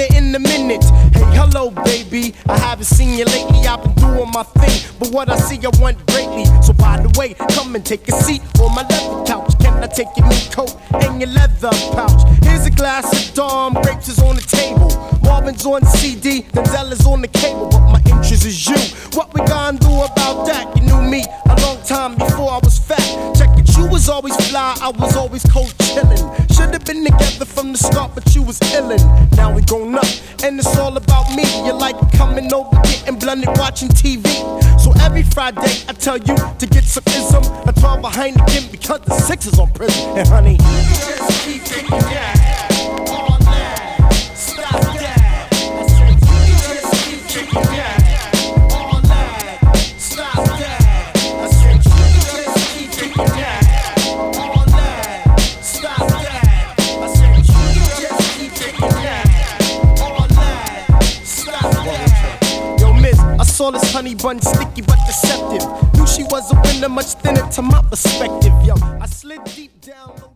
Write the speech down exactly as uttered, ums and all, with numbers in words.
here in a minute. Hey, hello, baby. I haven't seen you lately. I've been doing my thing, but what I see I want greatly. So by the way, come and take a seat on my leather couch. Can I take your meat coat and your leather pouch? Here's a glass of Dom, grapes is on the table. Marvin's on the C D, Denzel is on the cable. But my interest is you. What we gonna do about that? You knew me a long time before I was fat. Check it, you was always fly, I was always cold chillin'. Should've been together from the start, but you was illin'. Now we grown up, and it's all about me. You like coming over, getting blunted, watching T V. So every Friday I tell you to get some ism. I draw behind the game because the six is on prison. And honey, you just keep kicking that all night. Stop that. I said you just keep kicking that all night. Stop that. I said you just keep kicking that all night. Stop that. I said you just keep kicking that all night. Stop that. Yo, miss, I saw this honey bun sticky but deceptive. Knew she was a winner, much thinner to my perspective. Yo, I slid deep down.